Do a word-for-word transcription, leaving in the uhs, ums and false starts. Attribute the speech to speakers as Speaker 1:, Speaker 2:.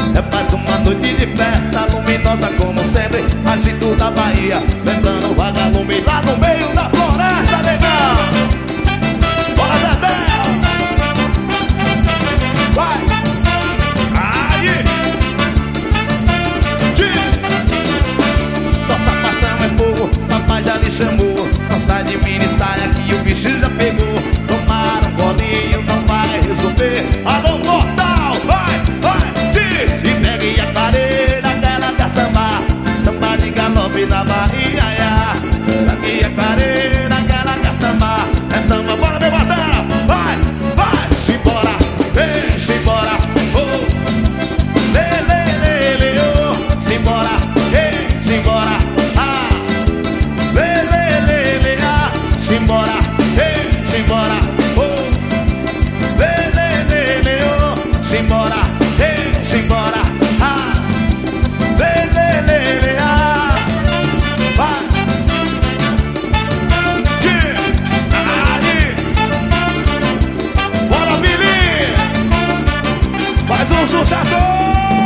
Speaker 1: É mais uma noite de festa, luminosa como sempre, agito da Bahia, lembrando o vagalume lá no meio